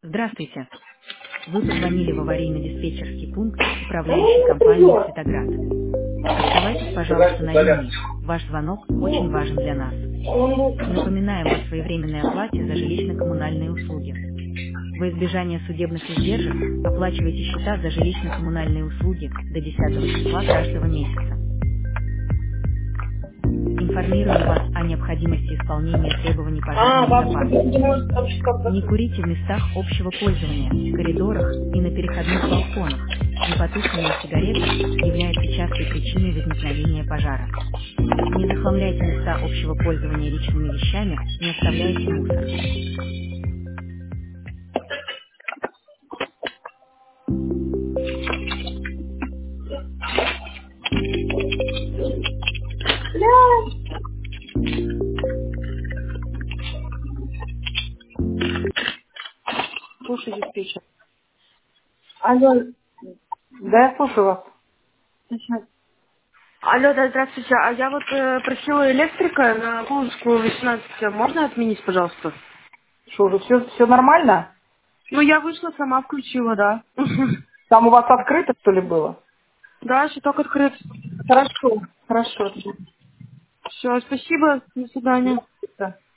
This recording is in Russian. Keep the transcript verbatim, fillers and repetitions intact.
Здравствуйте. Вы позвонили в аварийно-диспетчерский пункт управляющей компании «Светоград». Оставайтесь, пожалуйста, на линии. Ваш звонок очень важен для нас. Напоминаем о своевременной оплате за жилищно-коммунальные услуги. Во избежание судебных издержек оплачивайте счета за жилищно-коммунальные услуги до десятого числа каждого месяца. Информируем вас о необходимости исполнения требований А, пожарной бабушка, ты не безопасности. можешь там что-то... Не курите в местах общего пользования, в коридорах и на переходных балконах. Непотушенная сигарета является частой причиной возникновения пожара. Не захламляйте места общего пользования личными вещами, не оставляйте мусор. Слушай, диспетчер. Алло, да, я слушаю вас. Сейчас. Алло, да, здравствуйте. А я вот э, просила электрика на Куловскую восемнадцать. Можно отменить, пожалуйста? Что, уже все, все нормально? Ну, я вышла, сама включила, да. Там у вас открыто, что ли, было? Да, щиток открыт. Хорошо, хорошо. Все, спасибо. До свидания. Да.